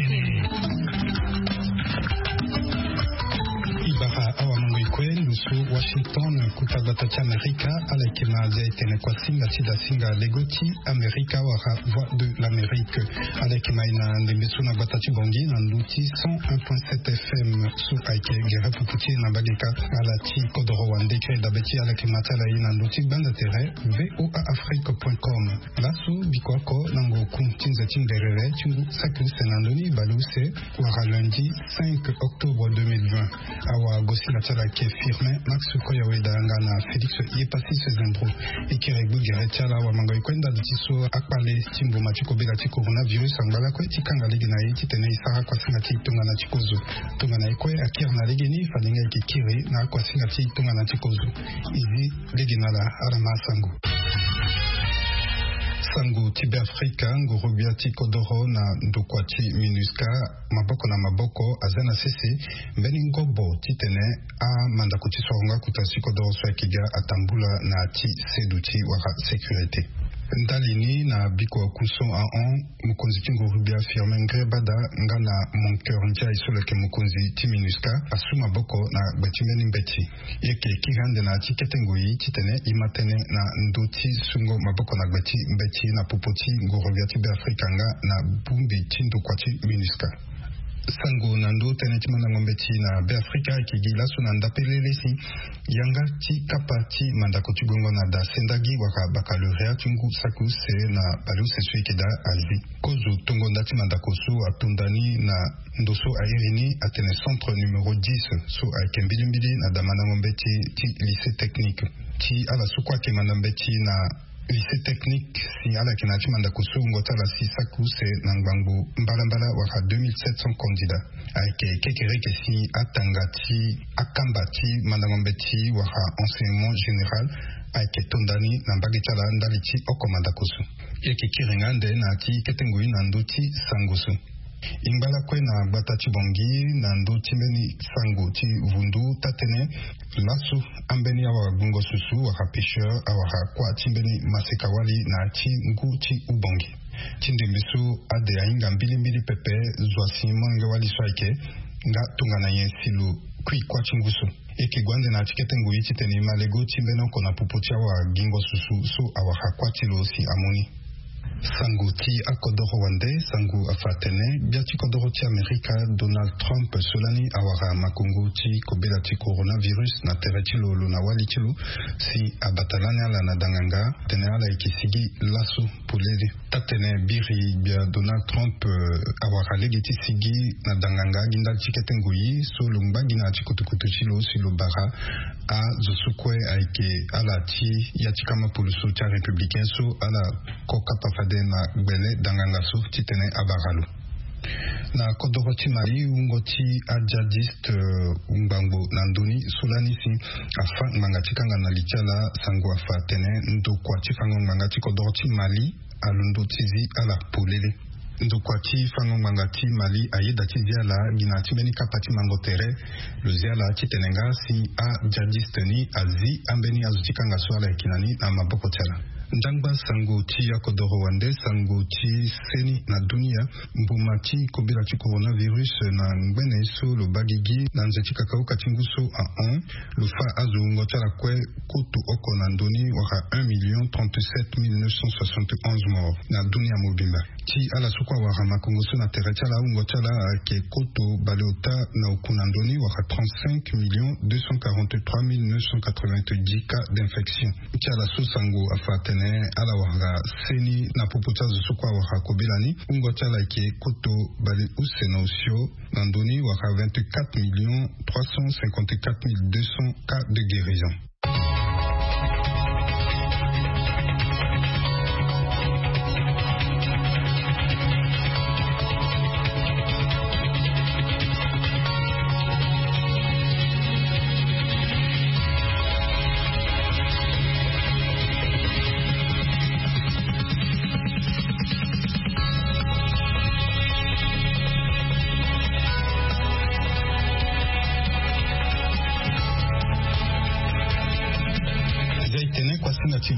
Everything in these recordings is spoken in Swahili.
Ibara awamango ikwendu su Washington kutagata cha Amerika alekina zaitene kwa singa legoti Amerika wara voix de l'Amérique alekima ina ndemesuna batachi bongi na nduti 101.7 FM su aike gere puputi na bageka alati kodoro wande kre dabeti alekima tala ina nduti banda tere voaafrique.com lasu bikwako nango kuntinza tinderere chungu saku senandoni baluse wara lundi 5 octobre 2020 awa gosila tala ke firme Max Koyaweda ngana Félix Yepasi Sezendro ikiregu geretala wa mango ikwenda ditiso akpale timbo machiko bela ti coronavirus angala ko tikanga ligina iti tene isara kwa singa ti tungana chikozo tungana ikwe akir na ligini falinga ikikiri na kwa singa ti tungana chikozo izi ligina la arama sango sango tibe Afrika ngorobia ti kodoro na ndokwati minuska maboko na maboko azana sese mbeni ngobo titene a mandako ti soronga kutasi kodoro so akiga atambula na ti seduti waka sécurité ndalini na biko kuso a on mukonzi ti ngorobia firme ngrebada ngana mon cœur ntia isolo ke mukonzi ti minuska asu maboko na gbeti mbeni mbeti yeke kigande na ti ketengoi titene imatene na ndoti sungo maboko na gbeti mbeti na popoti ngorobia ti be Afrika nga na bumbi ti ndokwati minuska sango nando teneti mana ngombeti na be Afrika kigila suna ndapelele si yanga ti kapa ti mandako ti gongo na da sendagi waka baccalauréat tungu saku se na palu se su ikeda alvi kozo tongo ndati mandako su atundani na ndoso airini atene centre numéro 10 so aikembilimbili na damana ngombeti ti lycée technique ti ala sukwa ke mandambeti na lycée technique si ala kina ti mandako su ngota la si saku se na ngbango mbalambala waka 2700 candidats ayeke kekereke si atanga ti akamba ti mandangombeti waka enseignement général ayeke tondani na mbage ti ala ndali ti oko mandako su yeke kiringa nde na ti ketengoi na ndö ti sango su ingbala kue na gbata ti bongi na ndö ti mbeni sango ti vundu tatene lasu ambeni awara gungo susu waka pêcheur awara kuâ ti mbeni maseka wali na ti ngu ti ubongi ti ndembe so ade ahinga mbilimbili pepe zwa si monge wali so ayeke nga tongana ye si lo kui kuâ ti ngu so yeke gwande na ti ketengoi ti tene malego ti mbeni oko na pupu ti awara gingo susu so awara kuâ ti lo si amoni sango ti akodoro wande sango afatene bia ti kodoro ti Amerika Donald Trump solani awara makongo ti kobela ti coronavirus na tere ti lo na wali ti lo si abatalani ala na danganga tene ala yeke sigi laso pulele tatene biri bia Donald Trump awara lege ti sigi na danganga gi ndali ti ketengoi so lo ngbagi na ti kutukutu ti lo si lo bara a zo so kue ayeke ala ti ya ti kama polo so ti arépublicain so ala kokapa na gbele danganga so titene abaralo na kodoro ti mali ungo ti ajadiste ngbango na ndoni solani si afa ngbanga ti kanga na litiala sango afa tene ndokua ti fango ngbanga ti kodoro ti mali alondo ti zi ala polele ndokua ti fango ngbanga ti mali ayeda ti zi ala gi na ti mbeni kapa ti mango tere lo zi ala ti tene nga si ajadiste ni azi ambeni azo ti kanga so ala yeke na ni na maboko ti ala ndangba sango ti akodoro wande sango ti seni na dunia mbuma ti kobela ti coronavirus na ngbene so lo bagigi na nze ti kakauka ti nguso a 1 lo fa azo ngota la kue koto oko na ndoni waka 1,037,971 morts na dunia mobimba ti ala sukua wara makongo so na tere ti ala ngota la ke koto baleota na oku na ndoni waka 35,243,990 cas d'infection ti ala so sango afatene ala wanga seni na popota zo sukua waka kobelani ungota la ke koto bale usena osio na ndoni waka 24,354,200 cas de guérison.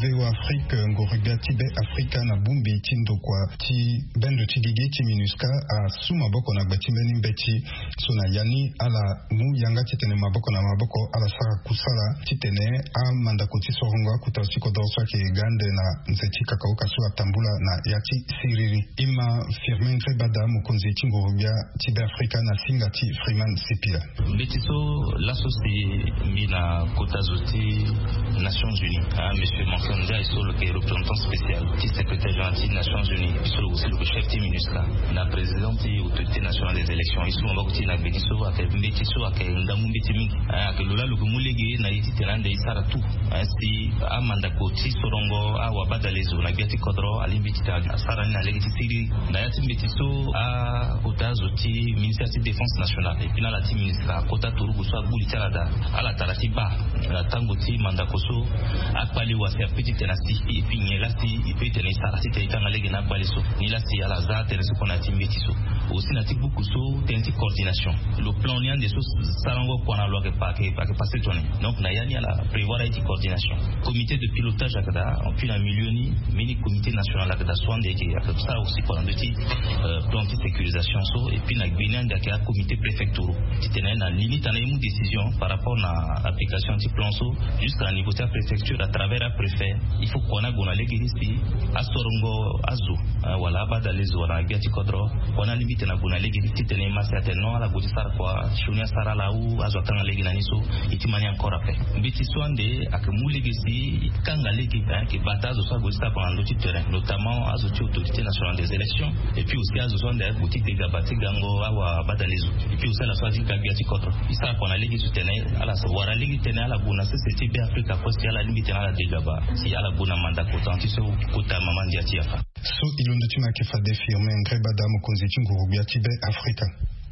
VO Afrique ngorubia tibe Afrika na bumbi tindo kwa ti bendo tigigi ti MINUSCA a suma boko na gbatimbeni mbeti sona yani ala mu yanga titene maboko na maboko ala sara kusala titene a mandako ti soronga kutasiko dorso ki gande na nzeti kakao kasu atambula na yati siriri ima Firmin Grebada mukonzi ti ngorubia tibe Afrika na singati Freeman Sipila mbetiso laso si mina kota zoti Nations Unies monsieur Mansonja est sur le représentant spécial qui secrétaire général des Nations Unies puis aussi le chef de MINUSCA na président de l'autorité nationale des élections ici on va kuti na beniso ake mbetiso ake ndamu mbeti mingi ake lola lo kumulege na yiti tenande isara tu si amanda koti sorongo awa badalezo na biati kodro alimbiti ta sara na legi siri na yati mbetiso a kota zoti ministère de défense nationale et puis na la team MINUSCA kota turugu so aguli talada ala taratiba la tangoti manda koso akpali wasi apiti tenasti et puis nyelasi ipe tenai sarasi te itanga legi na baliso nilasi ala za tereso kona timbetiso aussi na tibu kuso tenti coordination le plan nian de so sarango kona loi que passer tourner donc na yani ala prévoir une coordination comité de pilotage akada en puis la milioni mini comité national akada swande qui akada ça aussi pour ndoti plan de sécurisation so et puis na gbenen d'akada comité préfectoral titena na limite na une décision par rapport na application du plan so jusqu'à niveau de la préfecture à travers un préfet il faut qu'on a gona legisi asorongo azu wala badalezo wana biati kodro wana limite na gona legisi titena masa teno ala godi sar kwa shunia sara la u azu atanga legi na niso itimani encore après mbiti swande akamu legisi kanga legi que batazo so godi sar kwa ndoti terrain notamment azu ti autorité nationale des élections et puis aussi azu swande bouti de gabati gango awa badalezo et puis aussi la swazi kabiati kodro isa kwa na legi titena ala so wara legi tena ala gona c'est bien Afrika posti ala limite na la degaba si ala gona manda kotanti so kota mamandi atiafa so ilondoti na kefa de Firmin Grebada mukonzi ti ngorubia tibe Afrika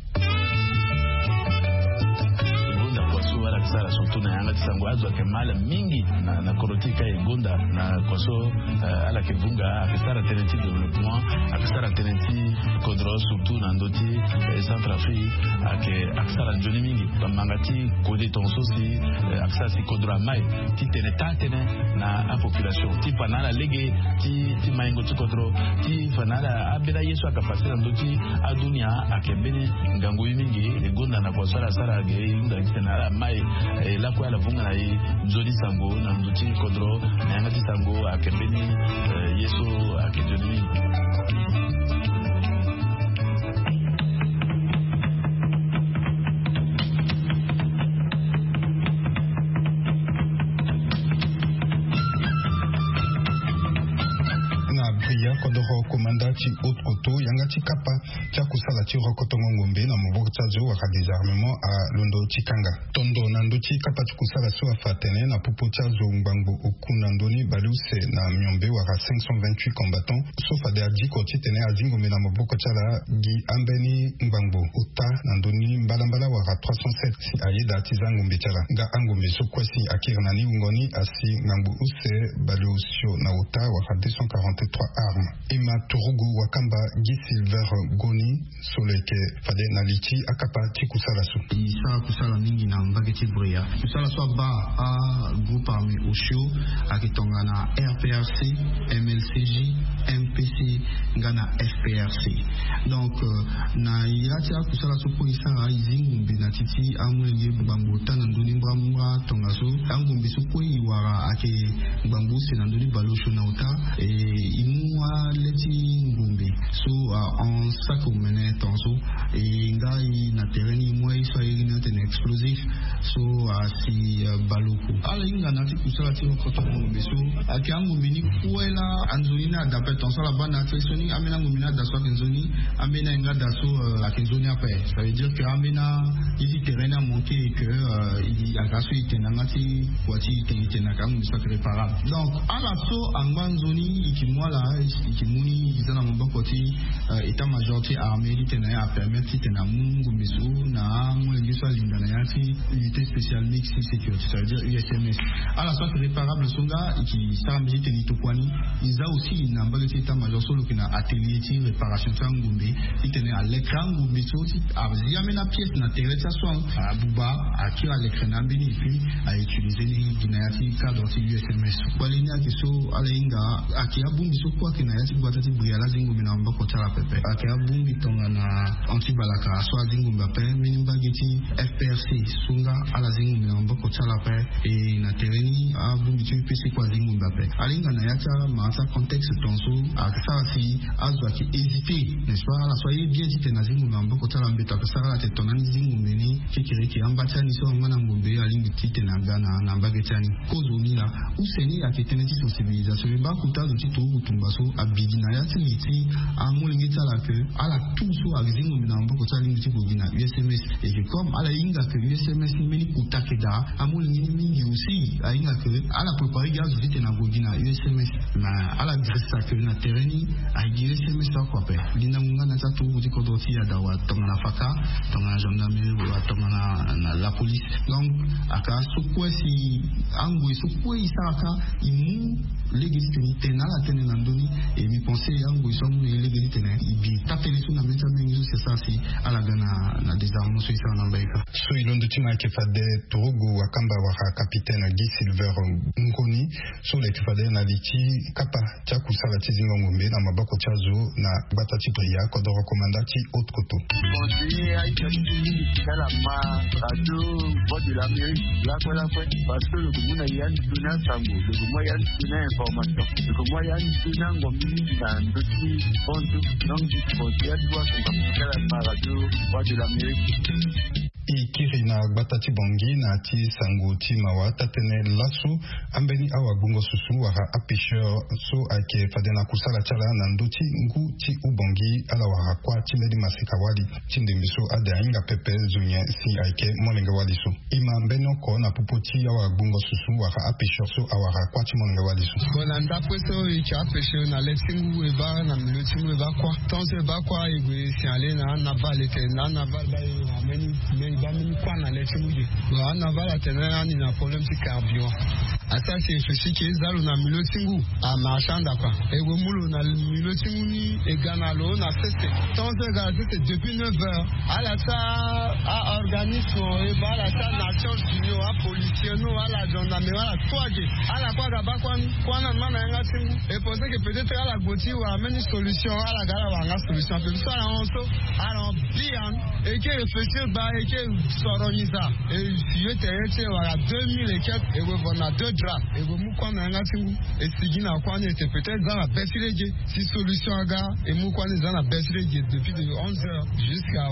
sara surtout na yanga tisango azo akemala mingi na korotika egonda na koso ala kevunga akisara tenenti développement akisara tenenti kodro surtout na ndoti Centrafrique akisara njoni mingi mangati kode tonso si akisara si kodro mai ti tene na a population ti panala lege ti maingo ti kodro ti fanala abela yesu akapasira ndoti adunia akebeni ngango mingi egonda na koso la sara ge inda kitana mai la kwa la vunga na nzoli sango na nduti kodro na yanga ti sango akembeni yeso akejoni kodoro komanda ti haute koto yanga ti kapa tia kusala ti rokotongo ngombe na maboko tia zo waka désarmement a londo ti kanga tondo na ndo ti kapa ti kusala so afa tene na popo tia zo ngbango oku na ndoni baliuse na miombe waka 528 combattants sauf ade adiko ti tene azi ngombe na maboko tia la gi ambeni ngbango ota na ndoni mbalambala waka 307 si ayeda ti za ngombe tia la nga angombe so kwesi akiri na ni ngoni asi ngambu use baliusio na ota waka 243 armes ima turugu wakamba gi silver goni soleke fade na lichi akapa ti kusala so isa kusala mingi na mbageti bria kusala so ba a groupe armé osho akitonga na RPRC MLCJ MPC ngana FPRC donc na yati kusala so po isa izingumbi na titi amwenge bambota na nduni mbamba tonga so angumbi so po iwara ake mbambuse na nduni balosho na uta imwa leti ngumbi so en sac au mené tonso et ngai na terrain moi iso ina ten explosif so si baloko ala inga na ti kusala ti koto ngumbi so ake ngumbi ni kuela anzonina d'après tonso la bana tsoni amena ngumbi na daso kenzoni amena nga daso akenzoni après ça veut dire que amena ici terrain a manqué et que il a gaso itenanga ti wati itenaka ngumbi so réparable donc ala so anganzoni ikimwala ikimuni izana maboko ti état major ti armée li tena ya permettre tena mungu misu na mwengi so Linda Nayati, unité spéciale Mixi Security, ça veut dire USMS. À la sorte réparable Songa, qui sera visité Nitokwani, ils ont aussi une ambassade état-major solo qui a atelier de réparation Tangumbe, qui tenait à l'écran Gumbe, à Ziamé la pièce, na terre à Bouba, à qui à l'écran Nambini, et puis à utiliser les Nayati cadre de USMS. Walina qui sont à l'Inga, à qui a Bumbi, so quoi qui Nayati Guatati Briala Zingumbi Namba Kotala Pepe, à qui a Bumbi Tongana Antibalaka, soit Zingumba Pe, Minibageti, FPRC, Sunga, à la Zingumbi Namba Kotala Pe, et na terreni, à Bumbi tu PC quoi Zingumba Pe. À l'Inga Nayata, Masa contexte Tonso, à Sarasi, à Zouaki hésité, n'est-ce pas? À la soirée bien dit na Zingumbi Namba Kotala Mbeta, que Sarah te tonani Zingumbi ni, qui Ambatani so Manangumbe, à l'Ingi Tenagana, Nambagetani, Kozoni là, où c'est né à qui tenait sensibilisation, mais bah, Kouta, le titre ou Tumbaso, à Bidinaya, Tiliti, à Moulingita la queue, à la tout so à Zingumbi Namba Kotala Lingi Bogina, USMS, et que comme à la Inga que USMS ni Kouta Keda, à Moulingini aussi, à Inga que, à la préparer gaz, vous êtes na Bogina, USMS, mais à la grèce que na terreni, à USMS, ça quoi, Lina Munga na Sato, vous dites qu'aujourd'hui, à Dawa, Tongana Faka, Tongana Gendarmerie, Tongana la police, donc, à Kasukwe, si, Angwe, Sukwe, Isaka, Imu, l'égalité tena la tene nandoni et mi penser Angwe, Somme, l'égalité tena, Ibi, tapene sous la mesa, mais c'est ça, si, à la Gana, na désarmement, c'est ça, en Ambaïka. So, il y a un qui fait des Togo, Wakamba, Waka, capitaine Guy Silver Ngoni, so, les qui fait na Liti, Kapa, Tchakou, Salati, Zingombe, na Mabako Tchazo, na Batati Bria, Kodo Recommandati, Haute Koto. Conseiller à la radio, voix de l'Amérique, parce que le Goumou Yann Tuna Sango, le Goumou Yann Tuna information, le Goumou Yann Tuna Ngomini, un petit compte, donc du conseiller à toi, c'est la radio, voix de l'Amérique. Ikirina Batati Bongi na ti sango ti mawa tatene lasu ambeni awa gungo susu wara apisheur so ake fadena kusala chala nanduti ngu ti ubongi ala wara kwa ti medi masika wadi tinde miso ada inga pepe zunye si ake molenga wadi so ima mbeno ko na pupoti awa gungo susu wara apisheur so awara kwa ti molenga wadi so bona ndapwe so iki apisheur na letingu eba na mlutingu eba kwa tonse eba kwa igwe si ale na naval ete na naval ba meni quoi na leti muje wa na vala tena ni na problème si carburant ata se fisi ke zalo na milotingu a marchanda kwa ego mulo na milotingu ni e gana lo na sese tonze ga sese depuis 9h à la sa a organisme e ba la sa Nations Unies a policier no à la gendarmerie à la toaje à la kwa ga ba kwa na mana nga tingu et penser que peut-être à la goti ou amène solution à la gala wa nga solution peut ça là on so alors bien et que réfléchir ba et que soroniza et si était voilà 2000 et quelques et on a 2 draps et vous mukwa na ngatingu et sigina kwa ni était peut-être dans la bessileje si solution aga et mukwa ni dans la bessileje depuis de 11h jusqu'à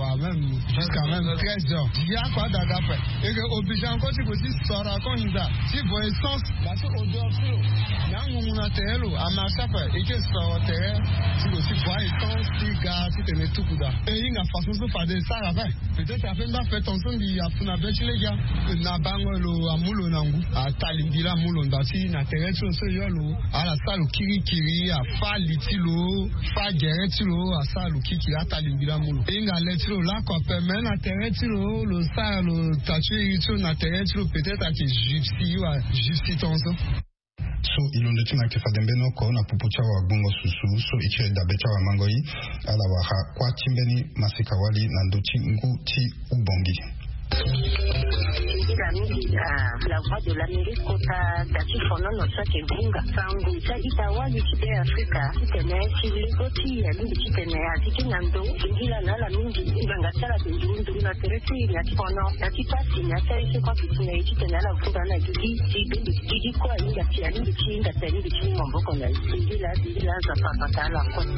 même 13h il y a quoi d'agapé et que obligé encore si aussi sora kon nda si vous essence la so odeur flo yangu muna telo amashapa et que sora terre si aussi voit essence si gars si tenait tout kuda et inga façon de faire ça là peut-être afin de faire ton son di afuna bessileja na bangolo amulo nangu atalimbila mulo ndati na terecho so yolo ala salu kirikiri afa litilo fa geretilo asalu kiki atalimbila mulo inga letilo la ko permet na teretilo lo salu tatu ito na teretilo peut-être ati gypsy ou gypsy tonso so ilonde tina ke fadembe no ko na pupucha wa gungo susu so ichi da becha wa mangoi ala wa kwa chimbeni masika wali na ndochi ngu ti ubongi la voix de l'Amérique kota tati fono no soke bunga sangu ita wali kide Afrika kitene chilingoti ya lingi kitene atiki nando ingila na la mingi ibanga sala bindu na tereti ya fono tati pasi na tereti kwa kitene kitene la vuga na gidi kwa inga tia lingi chinga tani bichi mboko na ingila za papa la kwa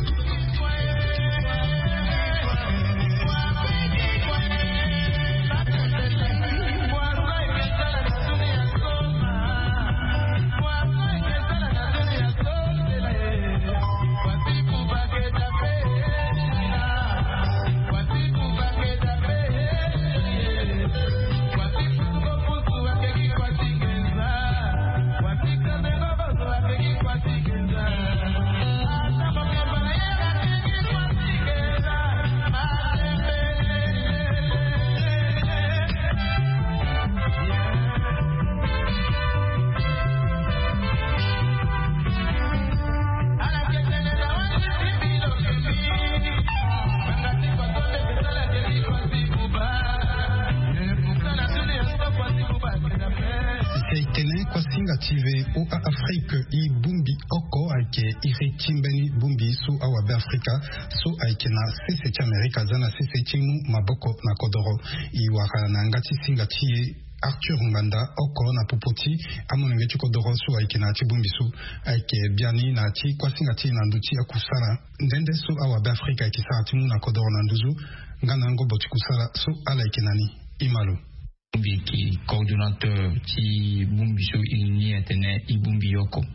activé au Afrique i bumbi oko ake iri timbeni bumbi su awabe Afrika su ake na sese Amerika zana sese chimu maboko na kodoro i waka na ngati singati Arthur Nganda oko na popoti amonenge chikodoro su ake na chibumbi su ake biani na chi kwa singati na nduchi ya kusara ndende su awabe Afrika ake sa timu na kodoro na nduzu ngana ngo boti kusara su ala ake nani imalo qui coordonnateur qui bumbi so ilni etene ibumbi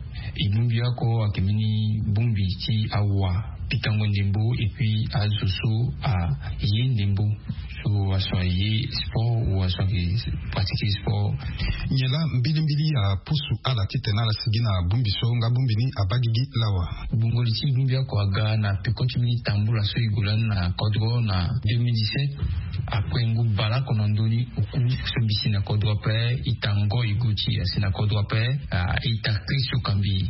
yoko akemini bumbi ti awa pitango ndembo et puis azoso a yendembo so asoye sport ou asoye pratiquer sport nyela mbili a pusu ala titena la sigina bumbi so nga bumbi ni abagigi lawa bungoli ti bumbi yako aga na pe continue tambula so igolan na kodro na 2017 après ngu bala konandoni oku so bisi na kodro pe itango iguchi asina kodro pe itakri so kambi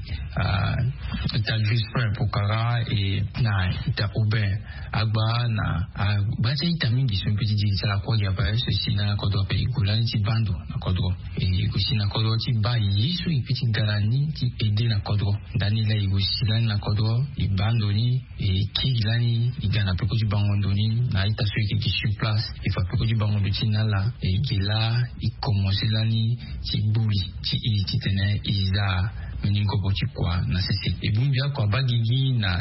ita grisper pokara et na ita oben agba na bata ita mingi so petit dit la kwa ya pa ceci na kodro pe igulan ti bando na kodro et iguchi na kodro ti ba yisu petit garani ti aider na kodro dani la iguchi na kodro ibandoni et kilani igana pe ko ti bangondoni na ita so qui sur place il faut que du bango de tinala et qui là il commence l'année ti bouli ti il tenait isa meningo boti kwa na cc et bumbia kwa bagigi na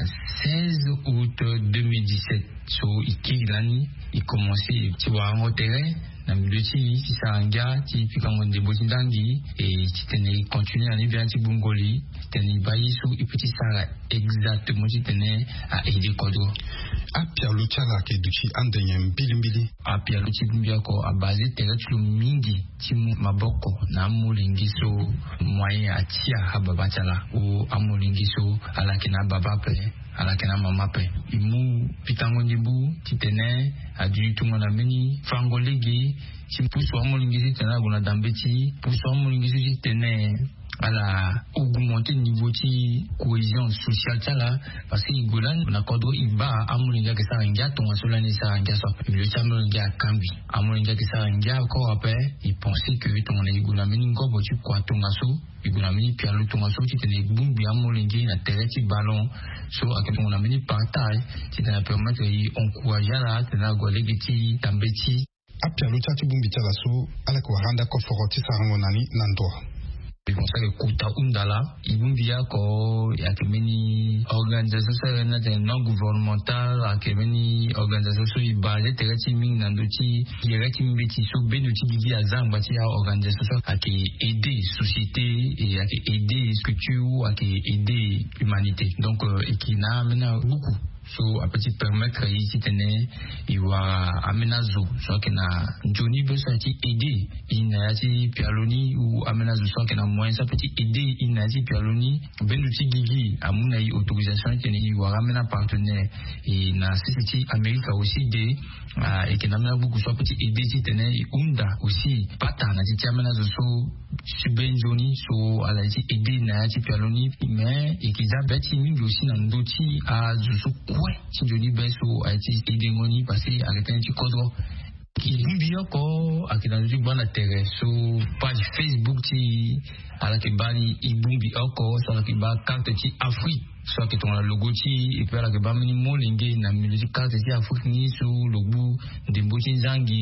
16 août 2017 so ikilani il commençait ti wa ngotere na mdoti ti saranga ti pikango de botindangi et ti tenait continuer à bien ti bungoli tenait bayisu et petit sara exactement ti tenait à aider kodo apia luchala ke duchi andenyem bilimbili apia luchi bumbia ko a base terretu mingi ti maboko na mulingiso moyen atia hababachala ou amulingiso ala kina baba pe ala kina mama pe imu pitango nyibu ti tenait a du tungo na meni fangolegi ti puso amulingisi tenait gona dambeti puso amulingisi tenait à la augmenter niveau de cohésion sociale tala parce que Golan na kodro iba amulinga ke sarangia ton solani sarangia so le samulinga kambi amulinga ke sarangia ko après il pensait que ton Golan meningo bo tu kwa ton aso Golan meni pialo ton aso ti tene bumbi amulinga na terre ti ballon so a que ton ameni partage ti tene permettre y encourager la tena golegi ti tambeti apia lucha ti bumbi tala so ala ko randa ko foroti sarangonani nando conseil kuta undala ibumbia ko yakemeni organisation non gouvernemental akemeni organisation ibale tereti ming nandochi yereti mbeti so benuti gigi azamba ti organisation ake aider société et ake aider culture ake aider humanité donc ekina mena beaucoup so a petit permettre ici tene iwa amenazo so kena Johnny besa ti aider inati pialoni ou amenazo so kena moyen ça petit aider inati pialoni benuti gigi amuna i autorisation tene iwa ramena partenaire et na city America aussi de et kena mena beaucoup so petit aider ti tene unda aussi pata na ti amenazo so subvenjoni so ala ti aider na ti pialoni mais et kiza beti mingi aussi na ndoti a zo ouais si Johnny Beso a été aidé ngoni parce que avec un petit code qui bumbi ko akina du bana terre so page Facebook ti ala ke bani ibumbi ko so ala ke ba carte ti Afrique so ke ton logo ti et puis ala ke ba mini molinge na musique carte ti Afrique ni so logo de mbuti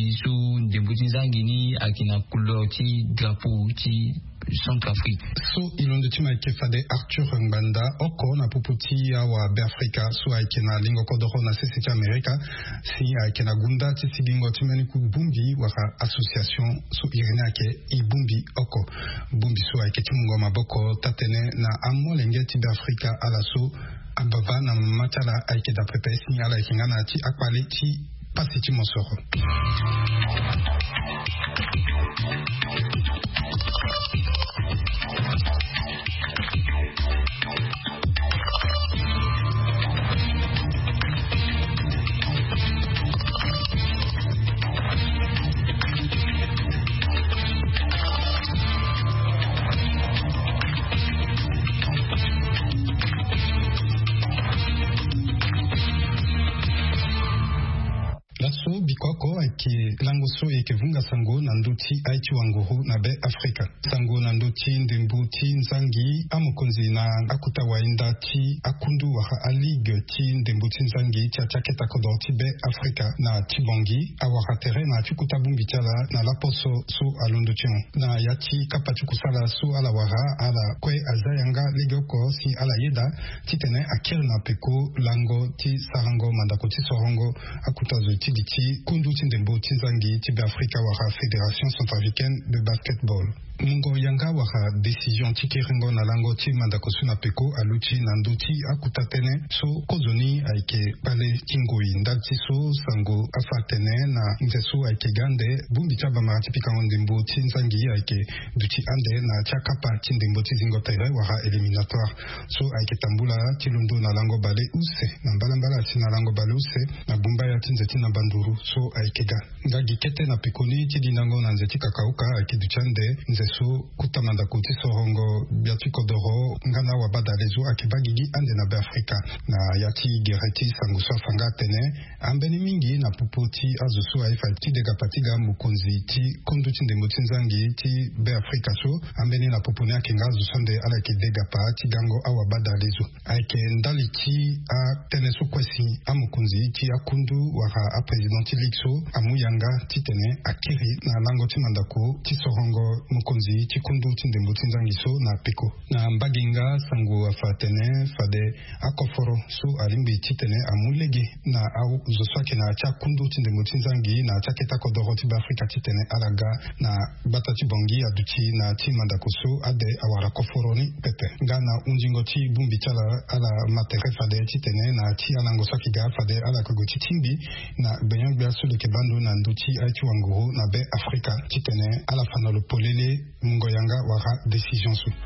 nzangi ni akina couleur ti drapeau ti Centrafrique. So ilondo tima ke fade Arthur Nganda oko na popoti ya wa Afrika so aikena lingo kodoro na sisi Amerika si aikena gunda ti sigingo timeni ku bumbi wa association so irina ke ibumbi oko bumbi so aiketi mungo maboko tatene na amolenge ti Afrika ala so abava na matala aikeda prepesi ala ikingana ti akwale ti pasi ti mosoro ake langoso eke vunga sango na nduti aichi wanguru na be Afrika. Sango na nduti ndembuti nzangi amukonzi na akuta wainda ti akundu waha aligue ti ndembuti nzangi ti achaketa kodorti be Afrika na tibongi awara tere na chukuta bumbi tiala na laposo so alondo tion. Na yati kapati kusala so ala wara ala kwe azayanga legoko si ala yeda titene akir na peko lango ti sarango mandako ti sorongo akuta zo ti biti kundu ti ndembo ti nzangi ti be Afrika wara Fédération Centrafricaine de Basketball. Mungo yanga wara décision ti kiringo na lango ti mandako suna peko aluchi na nduti akuta tene so kozoni aike pale tingoi ndalti so sango afatene na nzeso aike gande bumbi chaba marati pika ndembo ti nzangi aike duti ande na chakapa ti ndembo ti zingo tere wara éliminatoire so aike tambula ti lundo na lango bale use na mbala si na lango bale use na bumba ya ti nzeti na banduru so aike ga ngagi kete na pekoni ti dinango na nzeti kakauka aike duti ande so kutamanda kuti sorongo biatu kodoro ngana wabada lezo akibagigi ande na be Afrika na yati gereti sanguso fanga tene ambeni mingi na pupoti azusu aifa ti dega patiga mukonzi ti konduti ndembo ti nzangi ti be Afrika so ambeni na popone akenga azusonde ala ke dega pa ti gango awabada lezo aike ndali ti a tene so kwesi amukonzi ti akundu wara a presidenti likso amuyanga ti tene akiri na lango ti mandako ti sorongo mukonzi chikundu tindembo tinzangiso na peko na mbaginga sango afatene fade akoforo so alimbi titene amulege na au zoswake na chakundu tindembo tinzangi na chaketa kodoro ti Afrika titene alaga na batati bongi aduti na timandako so ade awara koforo ni pepe ngana unjingo ti bumbi chala ala matere fade titene na ti alango swaki ga fade ala kogoti timbi na benyangbe so de kebando na nduti aichi wanguru na be Afrika titene ala fanalo polele mungo yanga wara décision su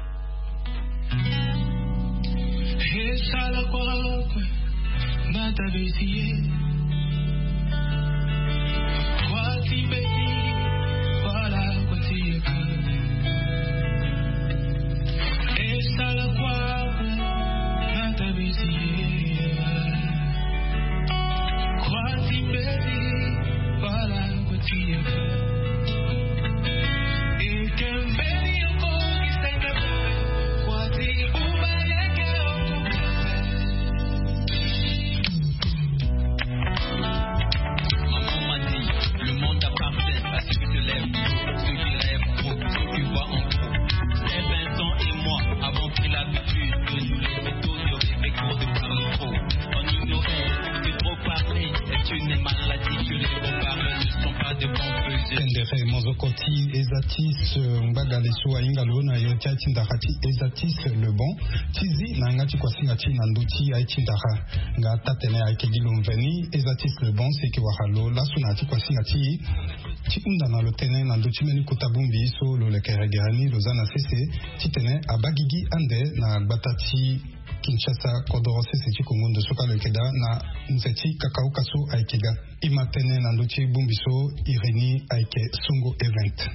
ezatis mbagaleso aingalo na yotia tindakati ezatis le bon tizi na ngati kwa singati na nduti aitindaha nga tatene aikegilo mveni ezatis le bon seke wahalo lasu na kwa singati tikunda na lotene na nduti meni kutabumbi so lo lekeregerani lozana sese titene abagigi ande na batati Kinshasa kodoro sese chikungundo soka lekeda na nzeti kakao kaso aikega imatene na nduti bumbiso ireni aike songo event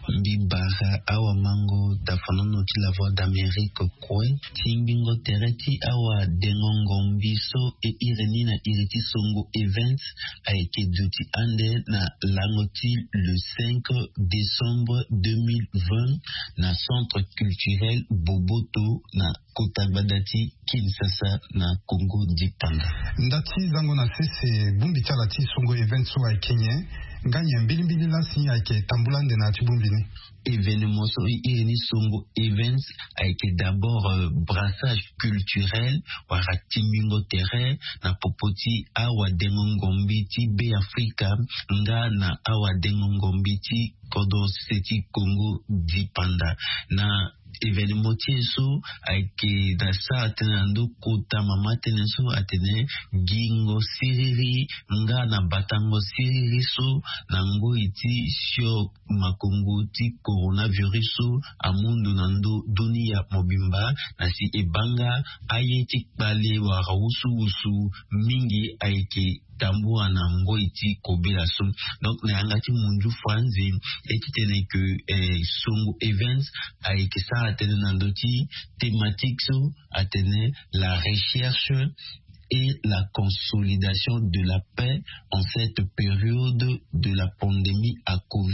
Bibara awa mango dafanono ti la voix d'Amérique kwe timbingo tereti awa dengongombiso e ireni na ireti songo events aike duti ande na langoti le 5 décembre 2020 na centre culturel Boboto na Kotagbadati Kinshasa na Congo Dipanda. Ndati zango na sese bumbi chalati songo events wa Kenya nganya mbili la sinya ake tambulande na tibumbini. Événement so ireni songo events aike d'abord brassage culturel wara timingo terrain na popoti awa dengongombiti be Afrika nga na awa dengongombiti kodo seti Congo Dipanda na événement tieso aike da sa atenando kota mama teneso atene gingo siriri nga na batango siriri so na ngo iti sio makongo ti coronavirus amundu nando dunia mobimba na si ebanga ayeti kpale wa usu mingi aike tambua na ngo iti kobela so donc na angati munju franzi etitene que songo events aike sa atene nandoti thématique so atene la recherche et la consolidation de la paix en cette période de la pandémie à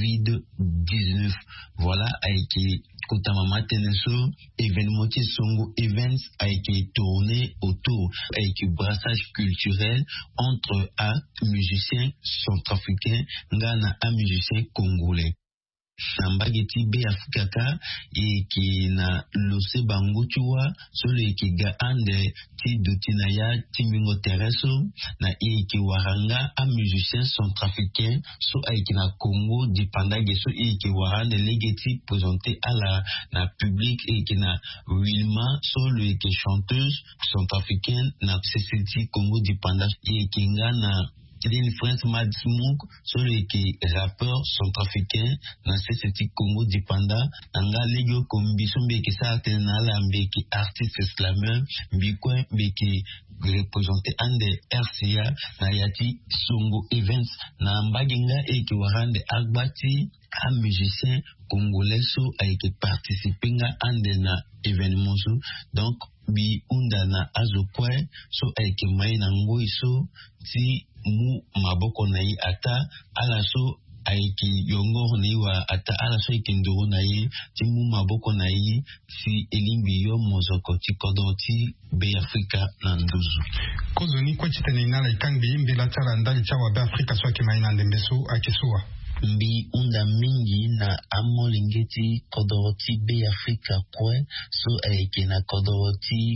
COVID-19. Voilà, avec Kotamama Teneso, événement Songo Events a été tourné autour avec un brassage culturel entre un musicien centrafricain, Ghana, un musicien congolais. Nambageti be Afrikaka et qui na lose bango chua sole ki ga ande ti dutinaya timingo tereso na ki waranga a musicien centrafricain so qui na Congo dipanda geso ki warande legeti présenté à la na public et qui na Wilma sole qui chanteuse centrafricaine na CCT Congo dipanda et qui ngana l'influence Mad Smoke sur les rappeurs centrafricains dans ce Congo dipanda nanga legio kombiso mbeki sa tenala mbeki artiste slammer mbikwe mbeki représenter ande RCA na yati Songo Events na mbaginga eki warande agbati a musicien congolais so a été participé ande na événement so donc bi unda na azokwe so eki mai na ngoi so ti mu maboko na yi ata ala so aiki yongo ni wa ata ala so ikindoro na yi ti mu maboko na yi si elimbi yo mozoko ti kodoti be Afrika na nduzu kozoni kwa chitene inala ikangi mbila tala ndali chawa be Afrika so ki maina ndembeso akisuwa mbi unda mingi na amolingeti kodoti be Afrika kwe so aiki na kodoti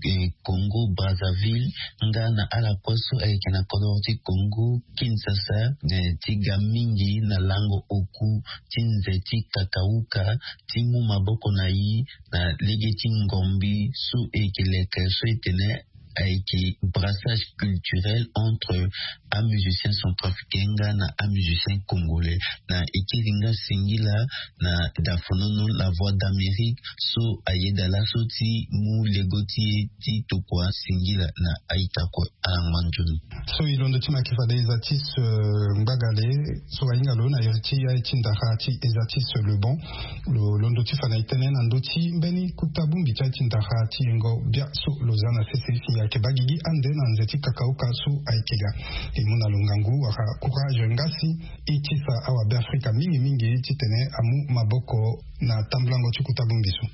Congo Brazzaville ngana ala kwaso na kodoti Congo Kinshasa tiga mingi na lango oku tinzeti kakauka timu maboko na yi na legeti ngombi su leke so etene avec brassage culturel entre un musicien centrafricain na un musicien congolais na ekilinga singila na dafonono la voix d'Amérique so ayedala so ti mu legoti ti tokwa singila na aitakwa amanjuni so ilondo tima kifade ezatis mbagale so ayingalo na yerti ya tindahati ezatis le bon londo tifana itene na ndoti mbeni kutabumbi cha tindahati ngo bia so lozana sesi kebagigi ande na nzeti kakauka su aikega imuna lungangu waka courage ngasi itisa awa be Afrika mingi titene amu maboko na tamblango chikutabumbisu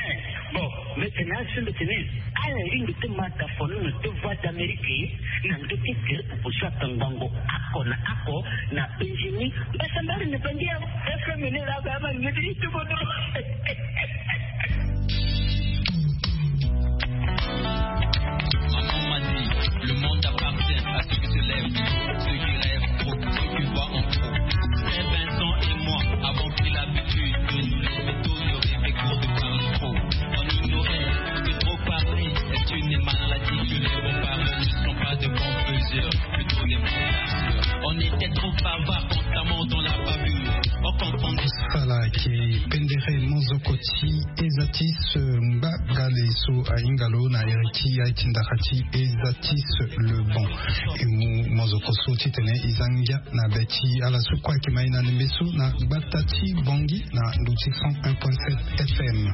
bon maintenant sur le tennis une de mata fono de voix d'Amérique na ndoki que pour ça tangango akona ako na Benjamin basa mbali ne pandia FM ne la ba ngidi to bodo le monde appartient à ceux qui se lèvent, ceux qui rêvent trop, ceux qui voient en trop. Frère Vincent et moi avons pris l'habitude de nous laisser tôt de rêver court de parler trop. On ignorait que trop parler est une maladie, que les bons parleurs ne sont pas de bons faiseurs, plutôt les bons casseurs. On était trop bavards constamment dans la bavure. On confondait sala qui pendere mozokoti ezatis mbagale so aingalo na eriki aitindakati ezatis le bon imu mozokoso titene izangia na beti ala sukwa kimaina nembesu na batati bongi na nduti 101.7 FM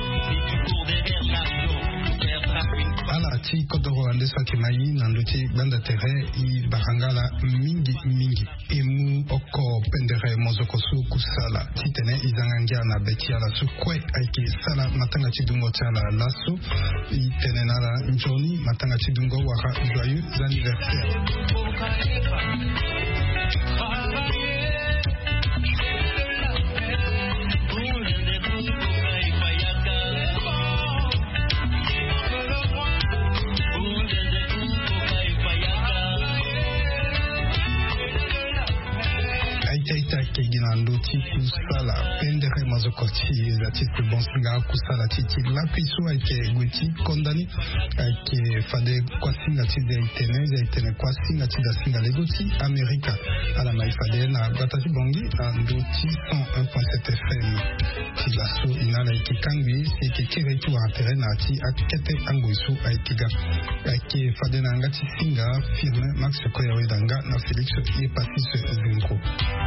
ala ti kodoro andesa kimai na nduti banda tere I barangala mingi imu oko pendere mozokoso kusala titene izangia na beti ala sukwe aiki sala matanga chidungo chala lasso itene nala njoni matanga chidungo waka joyeux anniversaire kegina ndoti kusala pendere mazokoti zati bon singa kusala titi la piso ake gweti kondani ake fade kwa singa tide itene kwa singa tida singa legoti Amerika ala maifade na batati bongi na ndoti 101.7 FM tilaso inala ike kangwi ike kiretu wa tere na ati akete angoisu aikiga ake fade na ngati singa firme Max Koya Wedanga na Felix Yepasis Zinko